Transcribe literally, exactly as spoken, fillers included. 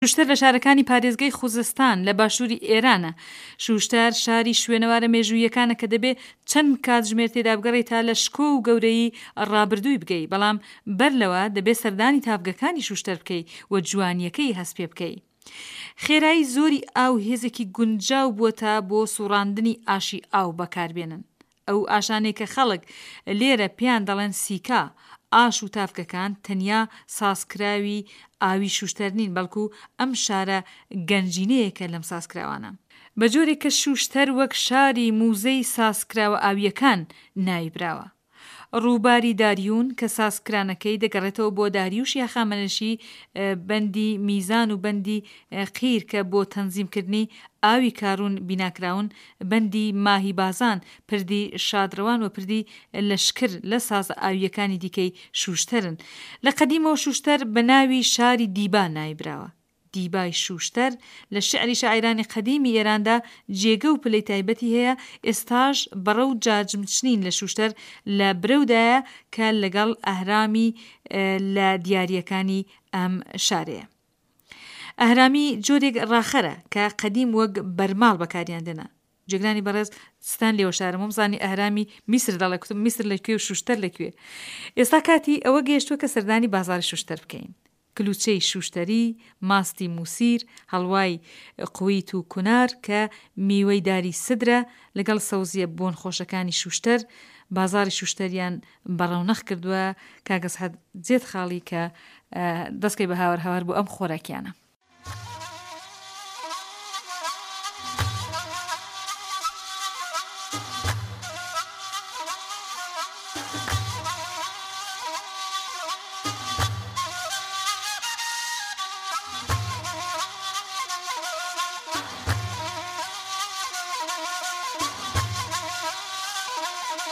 شوشتەر لە شارەکانی پارێزگای خوزستان لە باشووری ئێرانە. شوشتەر شاری شوێنەوارە مێژوویەکانە کە دەبێت چەند کاتژمێر تێدا بگەڕێت تا لە شکۆ و گەورەی ڕابردووی بگەی، بەڵام بەر لەوە دەبێت سەردانی تافگەکانی شوشتەر بکەی و جوانیەکەی هەست پێ بکەی. خێرایی زۆری ئاو هێزێکی گونجاو بووە تا بۆ سوڕاندنی ئاشی ئاو بەکاربێنن. ئەو ئاشانەی کە خەڵک لێرە پێیان دەڵێن سیکا، ئاش و تافکەکان تەنیا سازکراوی ئاوی شوشتەر نین، بەڵکو ئەم شارە گەنجینەیەکە لەم سازکراوانە. بە جۆرێک کە شوشتەر وەک شاری موزەی سازکراوە ئاویەکان ناویبراوە. ڕووباری داریون کە سازکرانەکەی دەگەڕێتەوە بۆ داریوش یا خامەنشی بەندی میزان و بەندی قیر کە بۆ تەنزیمکردنی ئاوی کارون بیناکراون، بەندی ماهی بازان، پردی شادڕەوان و پردی لەشکر لە سازە ئاویەکانی دیکەی شوشتەرن. لە قەدیمەوە شوشتەر بە ناوی شاری دیبا نایبراوە. دیبای شوشتەر لە شعری شاعرانی قەدیمی ئێراندا جێگە و پلەی تایبەتی هەیە. ئێستاش بەڕە و جاجمچنین لە شوشتەر لە برەودایە کە لەگەڵ ئەهرامی لە دیاریەکانی ئەم شارەیە. ئەهرامی جۆرێک ڕاخەرە کە قەدیم وەک بەرماڵ بەکاریاندنە. جێگرانی بەڕێز ستان لێوە شارم ومزانی ئەهرامی میسر دەڵێکوتم میسر لەکوێ و شوشتەر لەکوێ. ئێستا کاتی ئەوە گەیشتووە کە سەردانی بازاری شوشتەر بکەین. کلوچەی شوشتەری، ماستی موسیر، هەڵوای قویت و کونار کە میوەی داری سدرە لەگەڵ سەوزیە بۆن خۆشەکانی شوشتەر. بازاری شوشتەریان بەڕەونەخ کردووە کاگەس حەد جێت خاڵی کە دەستکەی بە هاوار هاوار بۆ ئەم خۆراکیانە.